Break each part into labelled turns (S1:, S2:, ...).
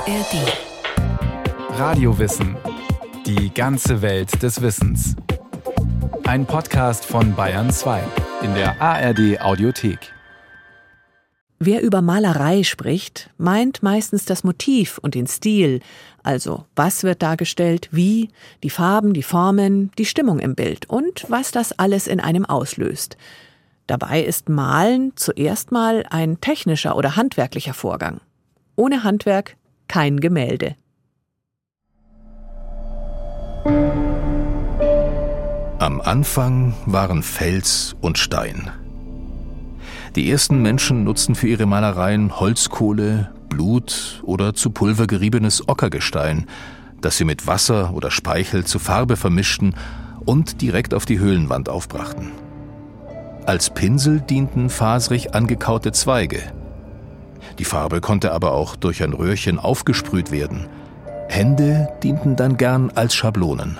S1: ARD.
S2: Radiowissen. Die ganze Welt des Wissens. Ein Podcast von Bayern 2 in der ARD Audiothek.
S1: Wer über Malerei spricht, meint meistens das Motiv und den Stil, also was wird dargestellt, wie, die Farben, die Formen, die Stimmung im Bild und was das alles in einem auslöst. Dabei ist Malen zuerst mal ein technischer oder handwerklicher Vorgang. Ohne Handwerk kein Gemälde.
S3: Am Anfang waren Fels und Stein. Die ersten Menschen nutzten für ihre Malereien Holzkohle, Blut oder zu Pulver geriebenes Ockergestein, das sie mit Wasser oder Speichel zu Farbe vermischten und direkt auf die Höhlenwand aufbrachten. Als Pinsel dienten faserig angekaute Zweige. Die Farbe konnte aber auch durch ein Röhrchen aufgesprüht werden. Hände dienten dann gern als Schablonen.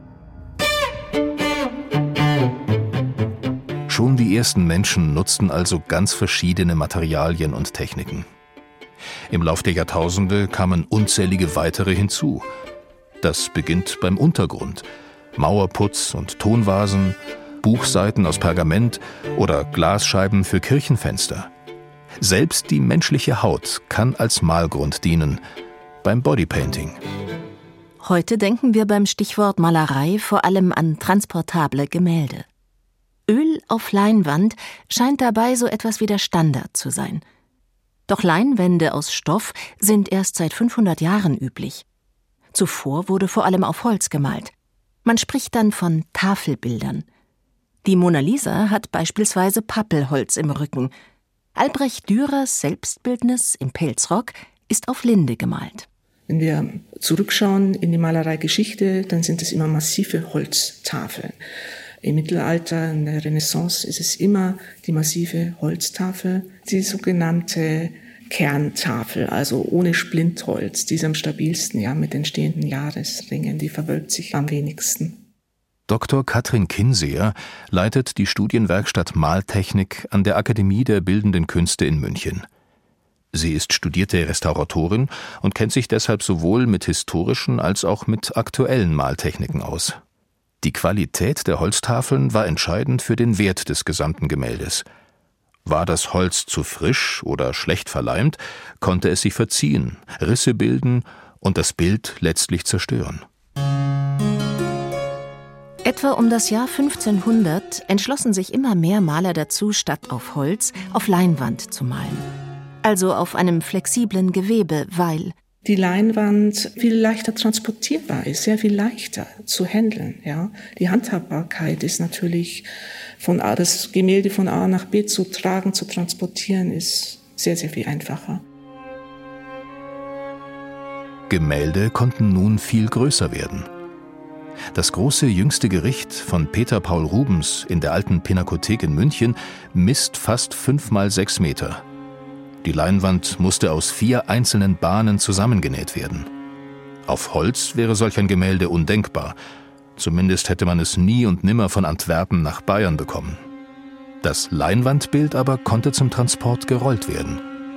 S3: Schon die ersten Menschen nutzten also ganz verschiedene Materialien und Techniken. Im Lauf der Jahrtausende kamen unzählige weitere hinzu. Das beginnt beim Untergrund. Mauerputz und Tonvasen, Buchseiten aus Pergament oder Glasscheiben für Kirchenfenster. Selbst die menschliche Haut kann als Malgrund dienen, beim Bodypainting.
S4: Heute denken wir beim Stichwort Malerei vor allem an transportable Gemälde. Öl auf Leinwand scheint dabei so etwas wie der Standard zu sein. Doch Leinwände aus Stoff sind erst seit 500 Jahren üblich. Zuvor wurde vor allem auf Holz gemalt. Man spricht dann von Tafelbildern. Die Mona Lisa hat beispielsweise Pappelholz im Rücken. Albrecht Dürers Selbstbildnis im Pelzrock ist auf Linde gemalt.
S5: Wenn wir zurückschauen in die Malereigeschichte, dann sind es immer massive Holztafeln. Im Mittelalter, in der Renaissance, ist es immer die massive Holztafel, die sogenannte Kerntafel, also ohne Splintholz, die ist am stabilsten, ja, mit den stehenden Jahresringen, die verwölbt sich am wenigsten.
S3: Dr. Katrin Kinseer leitet die Studienwerkstatt Maltechnik an der Akademie der Bildenden Künste in München. Sie ist studierte Restauratorin und kennt sich deshalb sowohl mit historischen als auch mit aktuellen Maltechniken aus. Die Qualität der Holztafeln war entscheidend für den Wert des gesamten Gemäldes. War das Holz zu frisch oder schlecht verleimt, konnte es sich verziehen, Risse bilden und das Bild letztlich zerstören.
S4: Etwa um das Jahr 1500 entschlossen sich immer mehr Maler dazu, statt auf Holz, auf Leinwand zu malen. Also auf einem flexiblen Gewebe, weil
S5: die Leinwand viel leichter transportierbar ist, sehr viel leichter zu handeln. Ja. Die Handhabbarkeit ist natürlich, das Gemälde von A nach B zu tragen, zu transportieren, ist sehr, sehr viel einfacher.
S3: Gemälde konnten nun viel größer werden. Das große jüngste Gericht von Peter Paul Rubens in der Alten Pinakothek in München misst fast 5 mal 6 Meter. Die Leinwand musste aus 4 einzelnen Bahnen zusammengenäht werden. Auf Holz wäre solch ein Gemälde undenkbar. Zumindest hätte man es nie und nimmer von Antwerpen nach Bayern bekommen. Das Leinwandbild aber konnte zum Transport gerollt werden.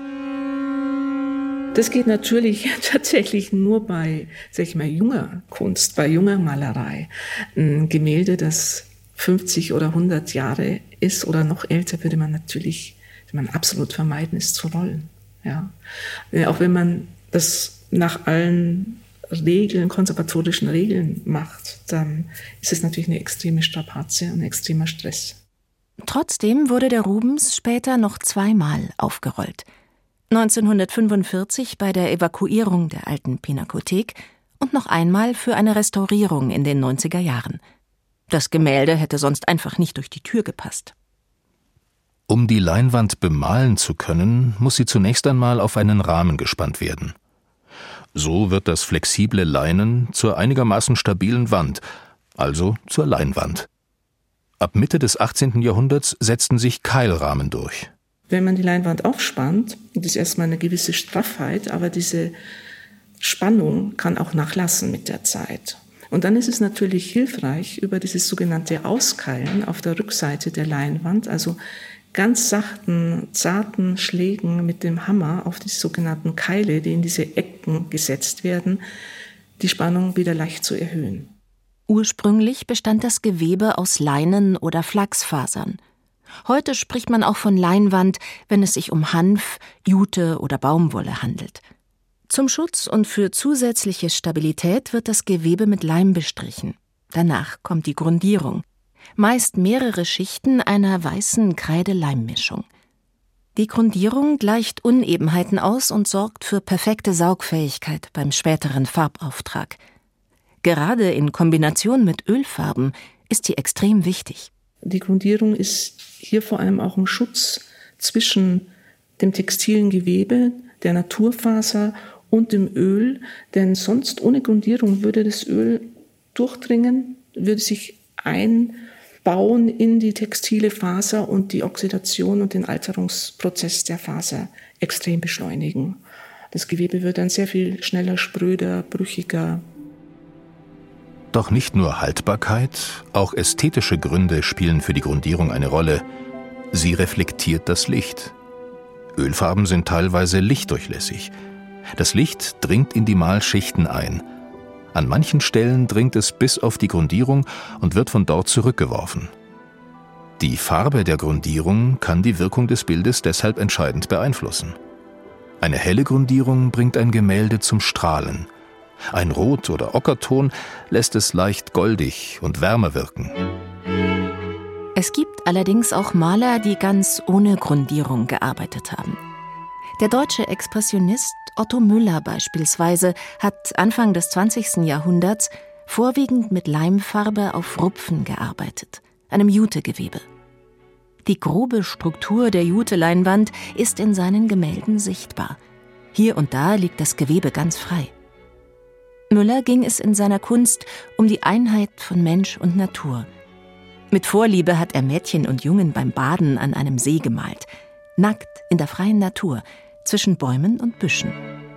S5: Das geht natürlich tatsächlich nur bei, junger Kunst, bei junger Malerei. Ein Gemälde, das 50 oder 100 Jahre ist oder noch älter, würde man absolut vermeiden, es zu rollen. Ja. Auch wenn man das nach allen Regeln, konservatorischen Regeln macht, dann ist es natürlich eine extreme Strapaze und ein extremer Stress.
S4: Trotzdem wurde der Rubens später noch 2-mal aufgerollt. 1945 bei der Evakuierung der Alten Pinakothek und noch einmal für eine Restaurierung in den 90er Jahren. Das Gemälde hätte sonst einfach nicht durch die Tür gepasst.
S3: Um die Leinwand bemalen zu können, muss sie zunächst einmal auf einen Rahmen gespannt werden. So wird das flexible Leinen zur einigermaßen stabilen Wand, also zur Leinwand. Ab Mitte des 18. Jahrhunderts setzten sich Keilrahmen durch.
S5: Wenn man die Leinwand aufspannt, das ist erstmal eine gewisse Straffheit, aber diese Spannung kann auch nachlassen mit der Zeit. Und dann ist es natürlich hilfreich, über dieses sogenannte Auskeilen auf der Rückseite der Leinwand, also ganz sachten, zarten Schlägen mit dem Hammer auf die sogenannten Keile, die in diese Ecken gesetzt werden, die Spannung wieder leicht zu erhöhen.
S4: Ursprünglich bestand das Gewebe aus Leinen oder Flachsfasern. Heute spricht man auch von Leinwand, wenn es sich um Hanf, Jute oder Baumwolle handelt. Zum Schutz und für zusätzliche Stabilität wird das Gewebe mit Leim bestrichen. Danach kommt die Grundierung. Meist mehrere Schichten einer weißen Kreide-Leim-Mischung. Die Grundierung gleicht Unebenheiten aus und sorgt für perfekte Saugfähigkeit beim späteren Farbauftrag. Gerade in Kombination mit Ölfarben ist sie extrem wichtig.
S5: Die Grundierung ist hier vor allem auch ein Schutz zwischen dem textilen Gewebe, der Naturfaser und dem Öl, denn sonst ohne Grundierung würde das Öl durchdringen, würde sich einbauen in die textile Faser und die Oxidation und den Alterungsprozess der Faser extrem beschleunigen. Das Gewebe wird dann sehr viel schneller spröder, brüchiger.
S3: Doch nicht nur Haltbarkeit, auch ästhetische Gründe spielen für die Grundierung eine Rolle. Sie reflektiert das Licht. Ölfarben sind teilweise lichtdurchlässig. Das Licht dringt in die Malschichten ein. An manchen Stellen dringt es bis auf die Grundierung und wird von dort zurückgeworfen. Die Farbe der Grundierung kann die Wirkung des Bildes deshalb entscheidend beeinflussen. Eine helle Grundierung bringt ein Gemälde zum Strahlen. Ein Rot- oder Ockerton lässt es leicht goldig und wärmer wirken.
S4: Es gibt allerdings auch Maler, die ganz ohne Grundierung gearbeitet haben. Der deutsche Expressionist Otto Müller beispielsweise hat Anfang des 20. Jahrhunderts vorwiegend mit Leimfarbe auf Rupfen gearbeitet, einem Jutegewebe. Die grobe Struktur der Juteleinwand ist in seinen Gemälden sichtbar. Hier und da liegt das Gewebe ganz frei. Müller ging es in seiner Kunst um die Einheit von Mensch und Natur. Mit Vorliebe hat er Mädchen und Jungen beim Baden an einem See gemalt. Nackt in der freien Natur, zwischen Bäumen und Büschen.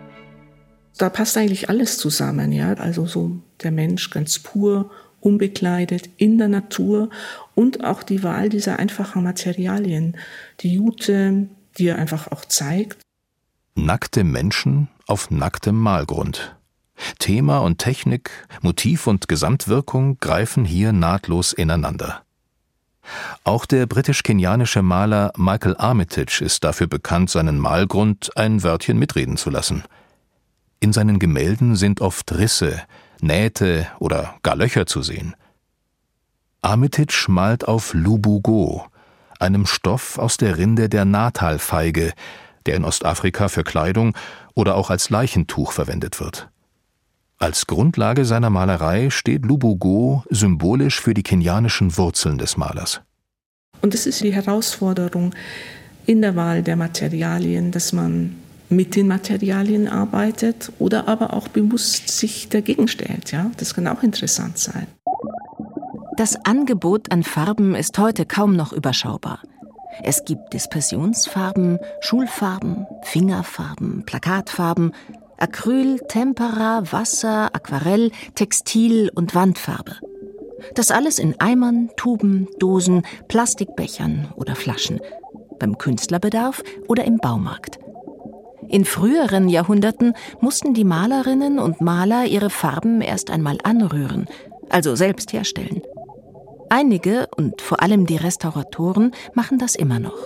S5: Da passt eigentlich alles zusammen, ja. Also so der Mensch ganz pur, unbekleidet, in der Natur und auch die Wahl dieser einfachen Materialien. Die Jute, die er einfach auch zeigt.
S3: Nackte Menschen auf nacktem Malgrund. Thema und Technik, Motiv und Gesamtwirkung greifen hier nahtlos ineinander. Auch der britisch-kenianische Maler Michael Armitage ist dafür bekannt, seinen Malgrund ein Wörtchen mitreden zu lassen. In seinen Gemälden sind oft Risse, Nähte oder gar Löcher zu sehen. Armitage malt auf Lubugo, einem Stoff aus der Rinde der Natalfeige, der in Ostafrika für Kleidung oder auch als Leichentuch verwendet wird. Als Grundlage seiner Malerei steht Lubugo symbolisch für die kenianischen Wurzeln des Malers.
S5: Und es ist die Herausforderung in der Wahl der Materialien, dass man mit den Materialien arbeitet oder aber auch bewusst sich dagegen stellt. Ja? Das kann auch interessant sein.
S4: Das Angebot an Farben ist heute kaum noch überschaubar. Es gibt Dispersionsfarben, Schulfarben, Fingerfarben, Plakatfarben, Acryl, Tempera, Wasser, Aquarell, Textil und Wandfarbe. Das alles in Eimern, Tuben, Dosen, Plastikbechern oder Flaschen, beim Künstlerbedarf oder im Baumarkt. In früheren Jahrhunderten mussten die Malerinnen und Maler ihre Farben erst einmal anrühren, also selbst herstellen. Einige und vor allem die Restauratoren machen das immer noch.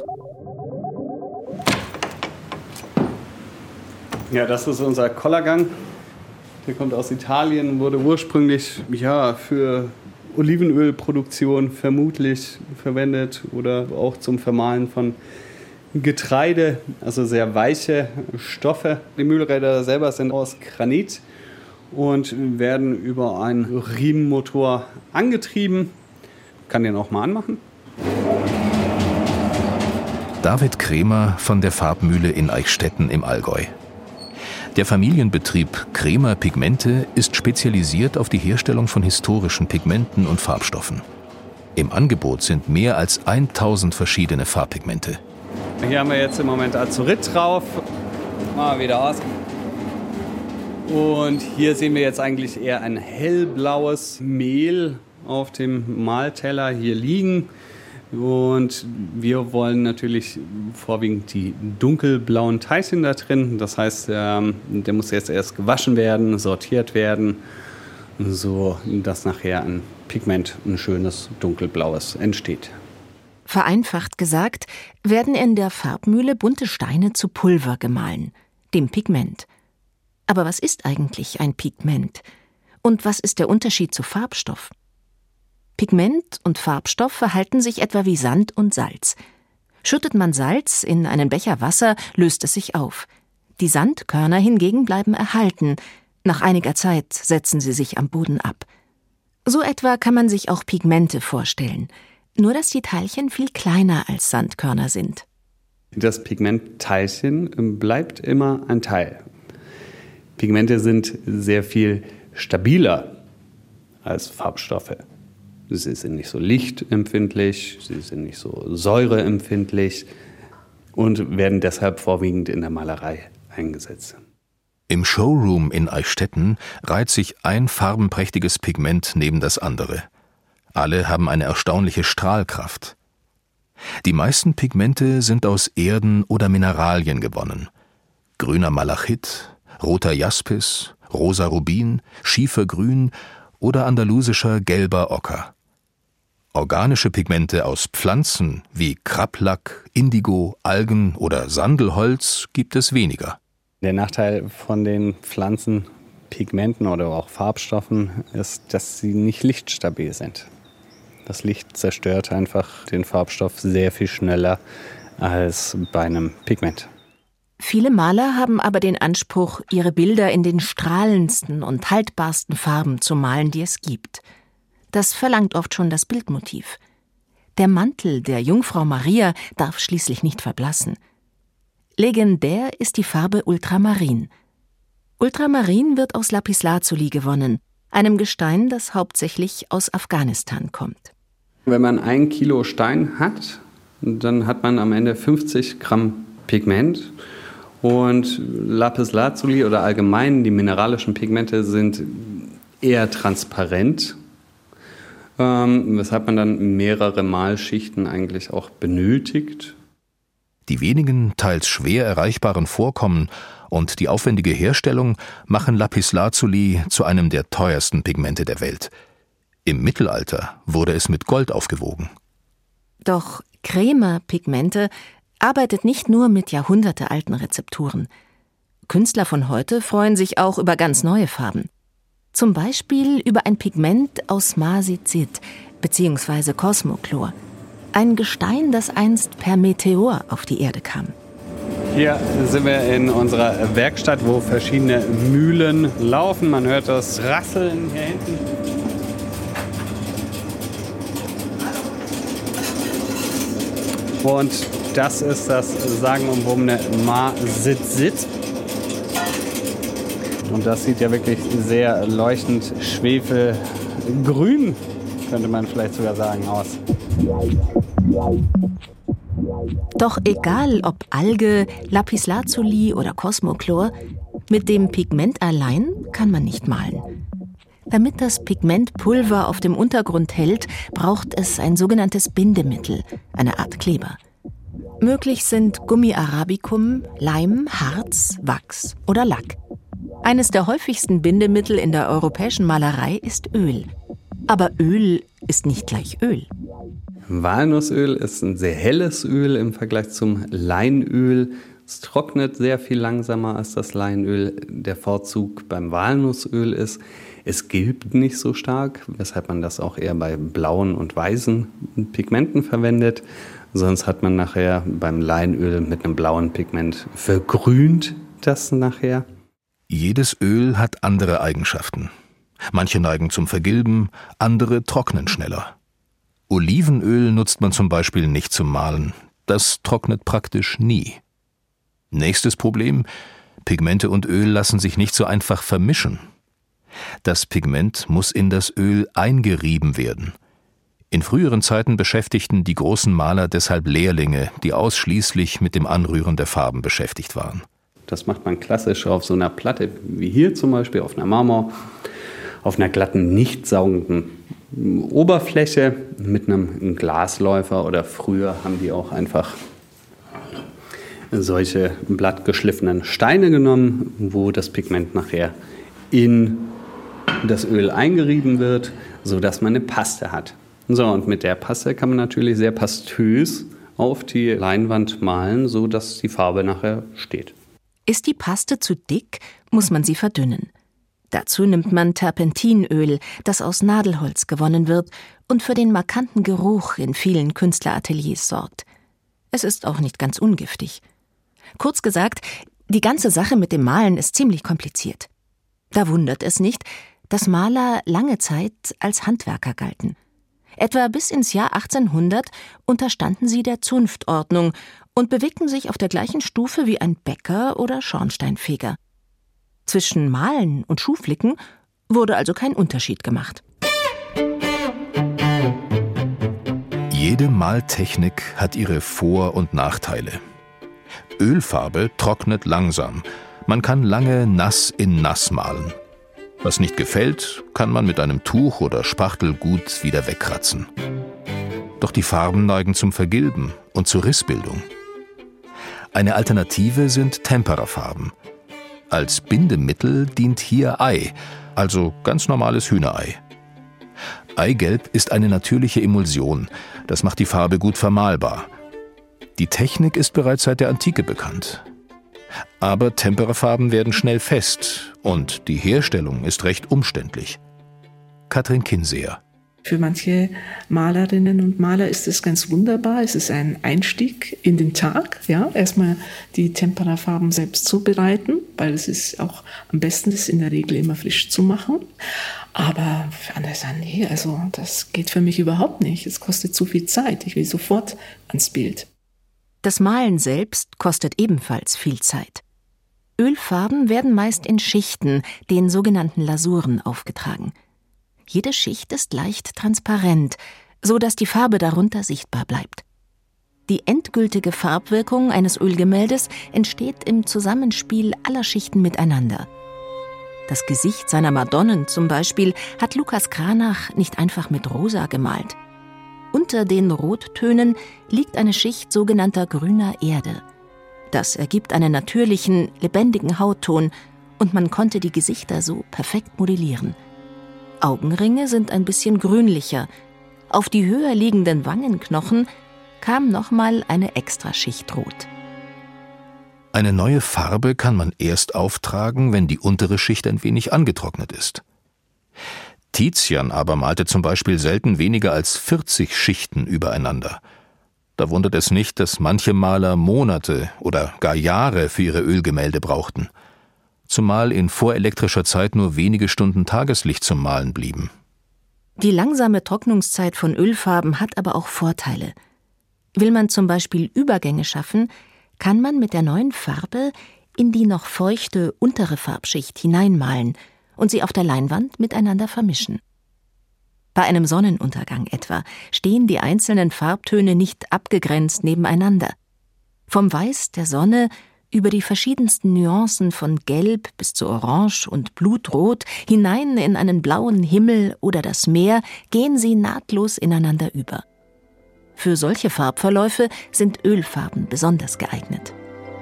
S6: Ja, das ist unser Kollergang. Der kommt aus Italien, wurde ursprünglich für Olivenölproduktion vermutlich verwendet oder auch zum Vermahlen von Getreide, also sehr weiche Stoffe. Die Mühlräder selber sind aus Granit und werden über einen Riemenmotor angetrieben. Ich kann den auch mal anmachen.
S3: David Kremer von der Farbmühle in Eichstätten im Allgäu. Der Familienbetrieb Kremer Pigmente ist spezialisiert auf die Herstellung von historischen Pigmenten und Farbstoffen. Im Angebot sind mehr als 1000 verschiedene Farbpigmente.
S6: Hier haben wir jetzt im Moment Azurit drauf. Mal wieder aus. Und hier sehen wir jetzt eigentlich eher ein hellblaues Mehl auf dem Malteller hier liegen. Und wir wollen natürlich vorwiegend die dunkelblauen Teilchen da drin. Das heißt, der muss jetzt erst gewaschen werden, sortiert werden, so dass nachher ein Pigment, ein schönes dunkelblaues entsteht.
S4: Vereinfacht gesagt, werden in der Farbmühle bunte Steine zu Pulver gemahlen, dem Pigment. Aber was ist eigentlich ein Pigment? Und was ist der Unterschied zu Farbstoff? Pigment und Farbstoff verhalten sich etwa wie Sand und Salz. Schüttet man Salz in einen Becher Wasser, löst es sich auf. Die Sandkörner hingegen bleiben erhalten. Nach einiger Zeit setzen sie sich am Boden ab. So etwa kann man sich auch Pigmente vorstellen. Nur dass die Teilchen viel kleiner als Sandkörner sind.
S6: Das Pigmentteilchen bleibt immer ein Teil. Pigmente sind sehr viel stabiler als Farbstoffe. Sie sind nicht so lichtempfindlich, sie sind nicht so säureempfindlich und werden deshalb vorwiegend in der Malerei eingesetzt.
S3: Im Showroom in Eichstätten reiht sich ein farbenprächtiges Pigment neben das andere. Alle haben eine erstaunliche Strahlkraft. Die meisten Pigmente sind aus Erden oder Mineralien gewonnen. Grüner Malachit, roter Jaspis, rosa Rubin, Schiefergrün oder andalusischer gelber Ocker. Organische Pigmente aus Pflanzen wie Krablack, Indigo, Algen oder Sandelholz gibt es weniger.
S6: Der Nachteil von den Pflanzenpigmenten oder auch Farbstoffen ist, dass sie nicht lichtstabil sind. Das Licht zerstört einfach den Farbstoff sehr viel schneller als bei einem Pigment.
S4: Viele Maler haben aber den Anspruch, ihre Bilder in den strahlendsten und haltbarsten Farben zu malen, die es gibt. Das verlangt oft schon das Bildmotiv. Der Mantel der Jungfrau Maria darf schließlich nicht verblassen. Legendär ist die Farbe Ultramarin. Ultramarin wird aus Lapislazuli gewonnen, einem Gestein, das hauptsächlich aus Afghanistan kommt.
S6: Wenn man 1 Kilo Stein hat, dann hat man am Ende 50 Gramm Pigment. Und Lapislazuli oder allgemein die mineralischen Pigmente sind eher transparent, weshalb man dann mehrere Malschichten eigentlich auch benötigt.
S3: Die wenigen, teils schwer erreichbaren Vorkommen und die aufwendige Herstellung machen Lapislazuli zu einem der teuersten Pigmente der Welt. Im Mittelalter wurde es mit Gold aufgewogen.
S4: Doch Crema-Pigmente arbeitet nicht nur mit jahrhundertealten Rezepturen. Künstler von heute freuen sich auch über ganz neue Farben. Zum Beispiel über ein Pigment aus Marsizid bzw. Kosmochlor. Ein Gestein, das einst per Meteor auf die Erde kam.
S6: Hier sind wir in unserer Werkstatt, wo verschiedene Mühlen laufen. Man hört das Rasseln hier hinten. Und das ist das sagenumwobene Marsizid. Und das sieht ja wirklich sehr leuchtend schwefelgrün, könnte man vielleicht sogar sagen, aus.
S4: Doch egal ob Alge, Lapislazuli oder Kosmochlor, mit dem Pigment allein kann man nicht malen. Damit das Pigment Pulver auf dem Untergrund hält, braucht es ein sogenanntes Bindemittel, eine Art Kleber. Möglich sind Gummi arabicum, Leim, Harz, Wachs oder Lack. Eines der häufigsten Bindemittel in der europäischen Malerei ist Öl. Aber Öl ist nicht gleich Öl.
S6: Walnussöl ist ein sehr helles Öl im Vergleich zum Leinöl. Es trocknet sehr viel langsamer als das Leinöl. Der Vorzug beim Walnussöl ist, es gilbt nicht so stark, weshalb man das auch eher bei blauen und weißen Pigmenten verwendet. Sonst hat man nachher beim Leinöl mit einem blauen Pigment vergrünt das nachher.
S3: Jedes Öl hat andere Eigenschaften. Manche neigen zum Vergilben, andere trocknen schneller. Olivenöl nutzt man zum Beispiel nicht zum Malen. Das trocknet praktisch nie. Nächstes Problem: Pigmente und Öl lassen sich nicht so einfach vermischen. Das Pigment muss in das Öl eingerieben werden. In früheren Zeiten beschäftigten die großen Maler deshalb Lehrlinge, die ausschließlich mit dem Anrühren der Farben beschäftigt waren.
S6: Das macht man klassisch auf so einer Platte, wie hier zum Beispiel, auf einer Marmor, auf einer glatten, nicht saugenden Oberfläche mit einem Glasläufer, oder früher haben die auch einfach solche blattgeschliffenen Steine genommen, wo das Pigment nachher in das Öl eingerieben wird, sodass man eine Paste hat. So, und mit der Paste kann man natürlich sehr pastös auf die Leinwand malen, sodass die Farbe nachher steht.
S4: Ist die Paste zu dick, muss man sie verdünnen. Dazu nimmt man Terpentinöl, das aus Nadelholz gewonnen wird und für den markanten Geruch in vielen Künstlerateliers sorgt. Es ist auch nicht ganz ungiftig. Kurz gesagt, die ganze Sache mit dem Malen ist ziemlich kompliziert. Da wundert es nicht, dass Maler lange Zeit als Handwerker galten. Etwa bis ins Jahr 1800 unterstanden sie der Zunftordnung und bewegten sich auf der gleichen Stufe wie ein Bäcker oder Schornsteinfeger. Zwischen Malen und Schuhflicken wurde also kein Unterschied gemacht.
S3: Jede Maltechnik hat ihre Vor- und Nachteile. Ölfarbe trocknet langsam. Man kann lange nass in nass malen. Was nicht gefällt, kann man mit einem Tuch oder Spachtel gut wieder wegkratzen. Doch die Farben neigen zum Vergilben und zur Rissbildung. Eine Alternative sind Temperafarben. Als Bindemittel dient hier Ei, also ganz normales Hühnerei. Eigelb ist eine natürliche Emulsion, das macht die Farbe gut vermalbar. Die Technik ist bereits seit der Antike bekannt. Aber Temperafarben werden schnell fest und die Herstellung ist recht umständlich. Katrin Kinseer.
S5: Für manche Malerinnen und Maler ist es ganz wunderbar. Es ist ein Einstieg in den Tag. Ja, erstmal die Temperafarben selbst zubereiten, weil es ist auch am besten, das in der Regel immer frisch zu machen. Aber für andere sagen, nee, also das geht für mich überhaupt nicht. Es kostet zu viel Zeit. Ich will sofort ans Bild.
S4: Das Malen selbst kostet ebenfalls viel Zeit. Ölfarben werden meist in Schichten, den sogenannten Lasuren, aufgetragen. Jede Schicht ist leicht transparent, so dass die Farbe darunter sichtbar bleibt. Die endgültige Farbwirkung eines Ölgemäldes entsteht im Zusammenspiel aller Schichten miteinander. Das Gesicht seiner Madonnen zum Beispiel hat Lukas Cranach nicht einfach mit Rosa gemalt. Unter den Rottönen liegt eine Schicht sogenannter grüner Erde. Das ergibt einen natürlichen, lebendigen Hautton und man konnte die Gesichter so perfekt modellieren. Augenringe sind ein bisschen grünlicher. Auf die höher liegenden Wangenknochen kam nochmal eine Extraschicht Rot.
S3: Eine neue Farbe kann man erst auftragen, wenn die untere Schicht ein wenig angetrocknet ist. Tizian aber malte zum Beispiel selten weniger als 40 Schichten übereinander. Da wundert es nicht, dass manche Maler Monate oder gar Jahre für ihre Ölgemälde brauchten. Zumal in vorelektrischer Zeit nur wenige Stunden Tageslicht zum Malen blieben.
S4: Die langsame Trocknungszeit von Ölfarben hat aber auch Vorteile. Will man zum Beispiel Übergänge schaffen, kann man mit der neuen Farbe in die noch feuchte untere Farbschicht hineinmalen und sie auf der Leinwand miteinander vermischen. Bei einem Sonnenuntergang etwa stehen die einzelnen Farbtöne nicht abgegrenzt nebeneinander. Vom Weiß der Sonne über die verschiedensten Nuancen von Gelb bis zu Orange und Blutrot hinein in einen blauen Himmel oder das Meer gehen sie nahtlos ineinander über. Für solche Farbverläufe sind Ölfarben besonders geeignet.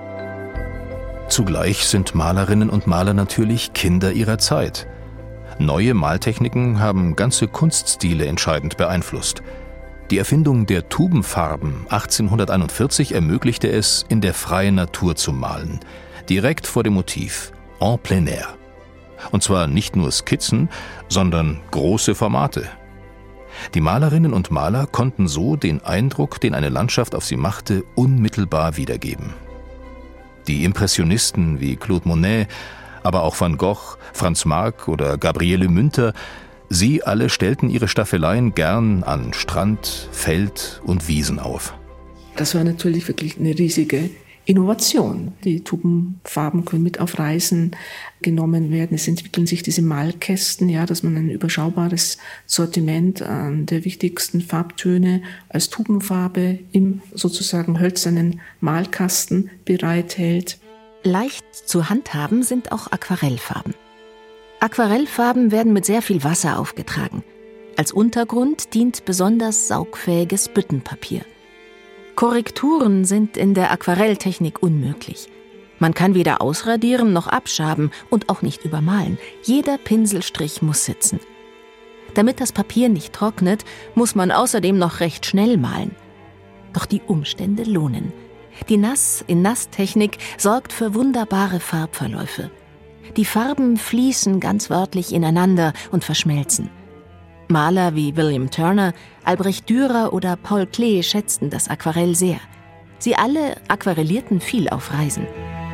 S3: Zugleich sind Malerinnen und Maler natürlich Kinder ihrer Zeit. Neue Maltechniken haben ganze Kunststile entscheidend beeinflusst. Die Erfindung der Tubenfarben 1841 ermöglichte es, in der freien Natur zu malen, direkt vor dem Motiv, en plein air. Und zwar nicht nur Skizzen, sondern große Formate. Die Malerinnen und Maler konnten so den Eindruck, den eine Landschaft auf sie machte, unmittelbar wiedergeben. Die Impressionisten wie Claude Monet, aber auch Van Gogh, Franz Marc oder Gabriele Münter, sie alle stellten ihre Staffeleien gern an Strand, Feld und Wiesen auf.
S5: Das war natürlich wirklich eine riesige Innovation. Die Tubenfarben können mit auf Reisen genommen werden. Es entwickeln sich diese Malkästen, ja, dass man ein überschaubares Sortiment der wichtigsten Farbtöne als Tubenfarbe im sozusagen hölzernen Malkasten bereithält.
S4: Leicht zu handhaben sind auch Aquarellfarben. Aquarellfarben werden mit sehr viel Wasser aufgetragen. Als Untergrund dient besonders saugfähiges Büttenpapier. Korrekturen sind in der Aquarelltechnik unmöglich. Man kann weder ausradieren noch abschaben und auch nicht übermalen. Jeder Pinselstrich muss sitzen. Damit das Papier nicht trocknet, muss man außerdem noch recht schnell malen. Doch die Umstände lohnen. Die Nass-in-Nass-Technik sorgt für wunderbare Farbverläufe. Die Farben fließen ganz wörtlich ineinander und verschmelzen. Maler wie William Turner, Albrecht Dürer oder Paul Klee schätzten das Aquarell sehr. Sie alle aquarellierten viel auf Reisen.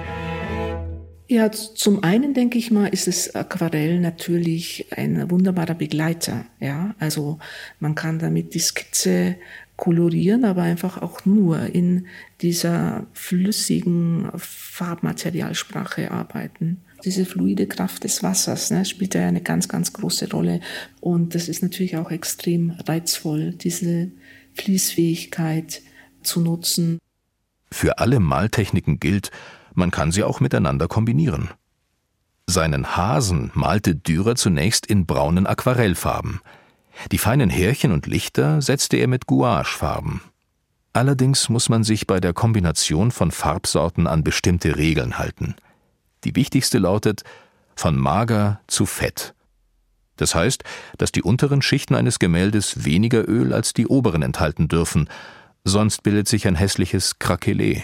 S5: Ja, zum einen denke ich mal, ist das Aquarell natürlich ein wunderbarer Begleiter. Ja, also man kann damit die Skizze kolorieren, aber einfach auch nur in dieser flüssigen Farbmaterialsprache arbeiten. Diese fluide Kraft des Wassers, spielt da eine ganz, ganz große Rolle. Und das ist natürlich auch extrem reizvoll, diese Fließfähigkeit zu nutzen.
S3: Für alle Maltechniken gilt, man kann sie auch miteinander kombinieren. Seinen Hasen malte Dürer zunächst in braunen Aquarellfarben. Die feinen Härchen und Lichter setzte er mit Gouachefarben. Allerdings muss man sich bei der Kombination von Farbsorten an bestimmte Regeln halten. Die wichtigste lautet: von mager zu fett. Das heißt, dass die unteren Schichten eines Gemäldes weniger Öl als die oberen enthalten dürfen, sonst bildet sich ein hässliches Krakelé.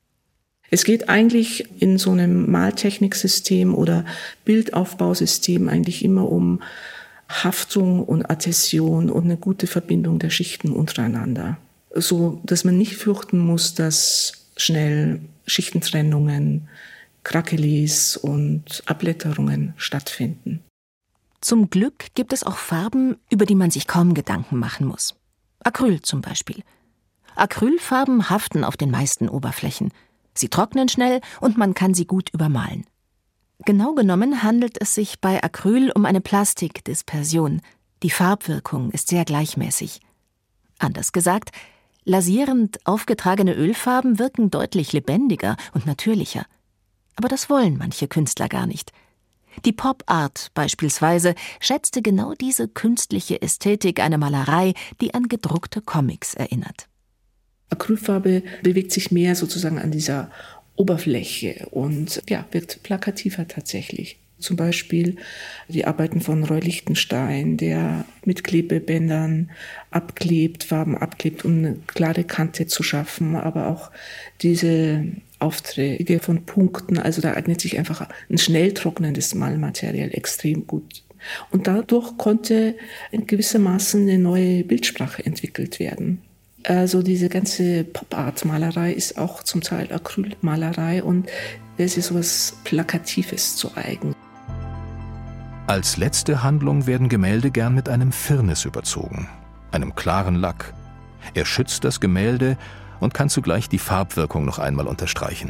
S5: Es geht eigentlich in so einem Maltechniksystem oder Bildaufbausystem eigentlich immer um Haftung und Adhäsion und eine gute Verbindung der Schichten untereinander. So, dass man nicht fürchten muss, dass schnell Schichtentrennungen, Krakelés und Abblätterungen stattfinden.
S4: Zum Glück gibt es auch Farben, über die man sich kaum Gedanken machen muss. Acryl zum Beispiel. Acrylfarben haften auf den meisten Oberflächen. Sie trocknen schnell und man kann sie gut übermalen. Genau genommen handelt es sich bei Acryl um eine Plastikdispersion. Die Farbwirkung ist sehr gleichmäßig. Anders gesagt, lasierend aufgetragene Ölfarben wirken deutlich lebendiger und natürlicher. Aber das wollen manche Künstler gar nicht. Die Pop-Art beispielsweise schätzte genau diese künstliche Ästhetik einer Malerei, die an gedruckte Comics erinnert.
S5: Acrylfarbe bewegt sich mehr sozusagen an dieser Oberfläche und wirkt plakativer tatsächlich. Zum Beispiel die Arbeiten von Roy Lichtenstein, der mit Klebebändern Farben abklebt, um eine klare Kante zu schaffen, aber auch diese Aufträge von Punkten, also da eignet sich einfach ein schnell trocknendes Malmaterial extrem gut. Und dadurch konnte in gewissermaßen eine neue Bildsprache entwickelt werden. Also diese ganze Pop-Art-Malerei ist auch zum Teil Acrylmalerei und es ist so etwas Plakatives zu eigen.
S3: Als letzte Handlung werden Gemälde gern mit einem Firnis überzogen, einem klaren Lack. Er schützt das Gemälde und kann zugleich die Farbwirkung noch einmal unterstreichen.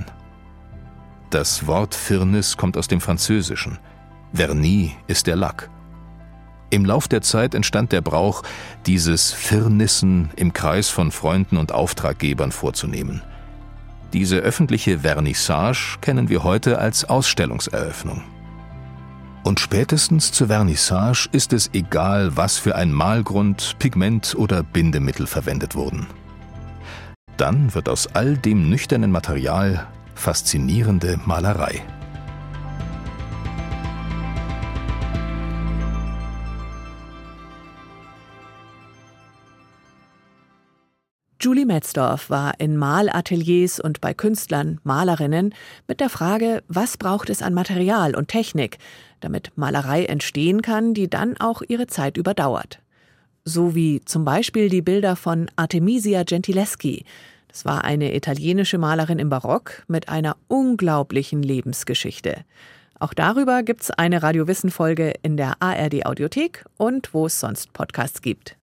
S3: Das Wort Firnis kommt aus dem Französischen. Vernis ist der Lack. Im Lauf der Zeit entstand der Brauch, dieses Firnissen im Kreis von Freunden und Auftraggebern vorzunehmen. Diese öffentliche Vernissage kennen wir heute als Ausstellungseröffnung. Und spätestens zur Vernissage ist es egal, was für ein Malgrund, Pigment oder Bindemittel verwendet wurden. Dann wird aus all dem nüchternen Material faszinierende Malerei.
S1: Julie Metzdorf war in Malateliers und bei Künstlern, Malerinnen mit der Frage, was braucht es an Material und Technik, damit Malerei entstehen kann, die dann auch ihre Zeit überdauert. So wie zum Beispiel die Bilder von Artemisia Gentileschi. Das war eine italienische Malerin im Barock mit einer unglaublichen Lebensgeschichte. Auch darüber gibt's eine Radio Wissen Folge in der ARD Audiothek und wo es sonst Podcasts gibt.